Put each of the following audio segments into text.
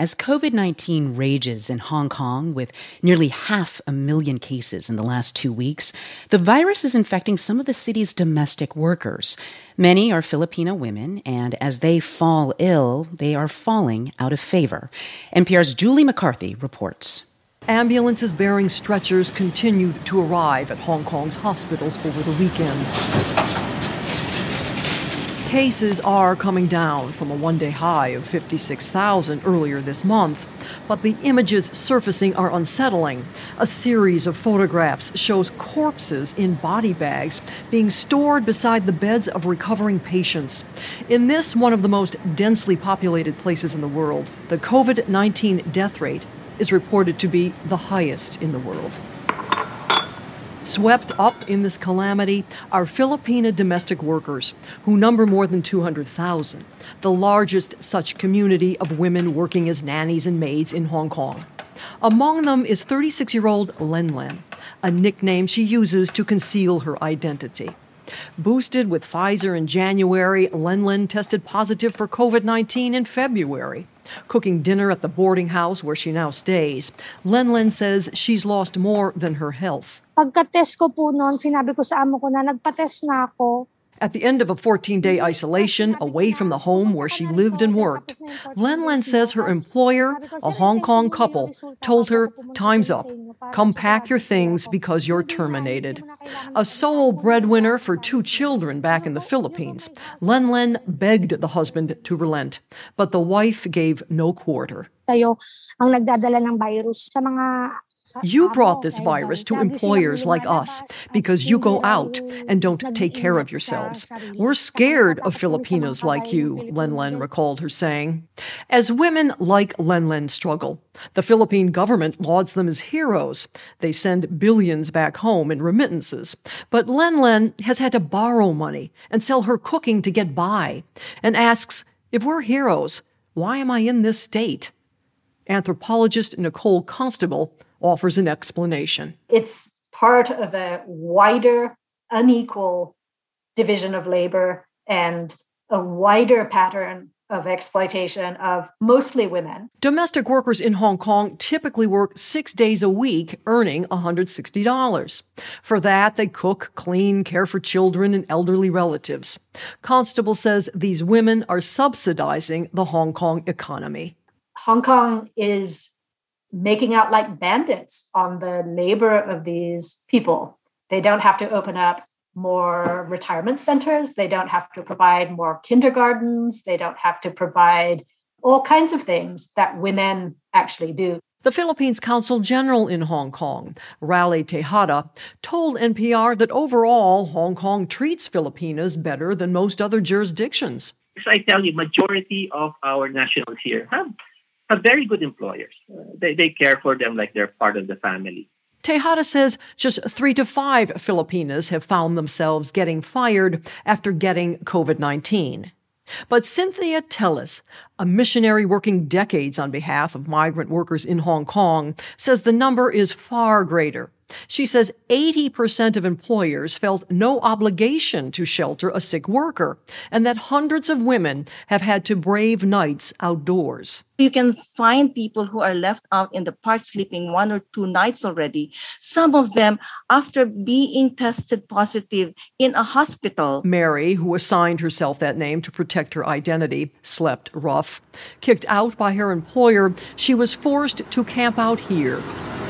As COVID-19 rages in Hong Kong with nearly 500,000 cases in the last 2 weeks, the virus is infecting some of the city's domestic workers. Many are Filipino women, and as they fall ill, they are falling out of favor. NPR's Julie McCarthy reports. Ambulances bearing stretchers continued to arrive at Hong Kong's hospitals over the weekend. Cases are coming down from a one-day high of 56,000 earlier this month, but the images surfacing are unsettling. A series of photographs shows corpses in body bags being stored beside the beds of recovering patients. In this, one of the most densely populated places in the world, the COVID-19 death rate is reported to be the highest in the world. Swept up in this calamity are Filipino domestic workers, who number more than 200,000, the largest such community of women working as nannies and maids in Hong Kong. Among them is 36-year-old Len Len, a nickname she uses to conceal her identity. Boosted with Pfizer in January, Len Len tested positive for COVID-19 in February. Cooking dinner at the boarding house where she now stays, Len Len says she's lost more than her health. Pagka-test ko po noon, sinabi ko sa amo ko na nagpa-test na ako. At the end of a 14-day isolation away from the home where she lived and worked, Len Len says her employer, a Hong Kong couple, told her, "Time's up. Come pack your things because you're terminated." A sole breadwinner for 2 children back in the Philippines, Len Len begged the husband to relent, but the wife gave no quarter. Tayo ang nagdadala ng virus sa mga You brought this virus to employers like us because you go out and don't take care of yourselves. We're scared of Filipinos like you, Len Len recalled her saying. As women like Len Len struggle, the Philippine government lauds them as heroes. They send billions back home in remittances. But Len Len has had to borrow money and sell her cooking to get by and asks, if we're heroes, why am I in this state? Anthropologist Nicole Constable offers an explanation. It's part of a wider, unequal division of labor and a wider pattern of exploitation of mostly women. Domestic workers in Hong Kong typically work 6 days a week, earning $160. For that, they cook, clean, care for children and elderly relatives. Constable says these women are subsidizing the Hong Kong economy. Hong Kong is making out like bandits on the labor of these people. They don't have to open up more retirement centers. They don't have to provide more kindergartens. They don't have to provide all kinds of things that women actually do. The Philippines Consul General in Hong Kong, Raleigh Tejada, told NPR that overall, Hong Kong treats Filipinas better than most other jurisdictions. As I tell you, majority of our nationals here have very good employers. They care for them like they're part of the family. Tejada says just 3 to 5 Filipinas have found themselves getting fired after getting COVID-19. But Cynthia Tellis, a missionary working decades on behalf of migrant workers in Hong Kong, says the number is far greater. She says 80% of employers felt no obligation to shelter a sick worker, and that hundreds of women have had to brave nights outdoors. You can find people who are left out in the park sleeping 1 or 2 nights already, some of them after being tested positive in a hospital. Mary, who assigned herself that name to protect her identity, slept rough. Kicked out by her employer, she was forced to camp out here,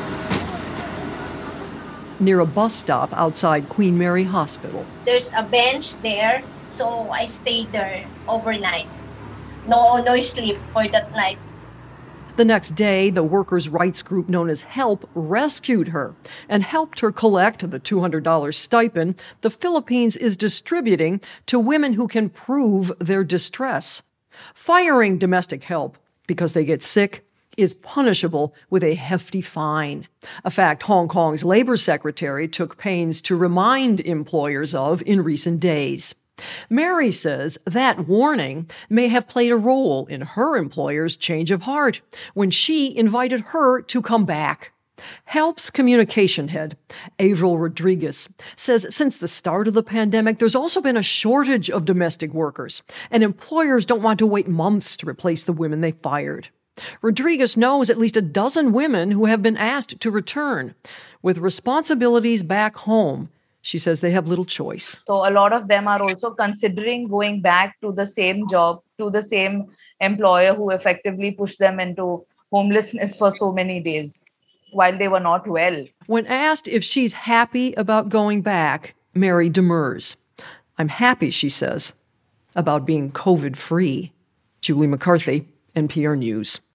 near a bus stop outside Queen Mary Hospital. There's a bench there, so I stayed there overnight. No sleep for that night. The next day, the workers' rights group known as HELP rescued her and helped her collect the $200 stipend the Philippines is distributing to women who can prove their distress. Firing domestic help because they get sick is punishable with a hefty fine, a fact Hong Kong's labor secretary took pains to remind employers of in recent days. Mary says that warning may have played a role in her employer's change of heart when she invited her to come back. HELP's communication head, Avril Rodriguez, says since the start of the pandemic, there's also been a shortage of domestic workers, and employers don't want to wait months to replace the women they fired. Rodriguez knows at least a dozen women who have been asked to return. With responsibilities back home, she says they have little choice. So a lot of them are also considering going back to the same job, to the same employer who effectively pushed them into homelessness for so many days while they were not well. When asked if she's happy about going back, Mary demurs. I'm happy, she says, about being COVID-free. Julie McCarthy, NPR News.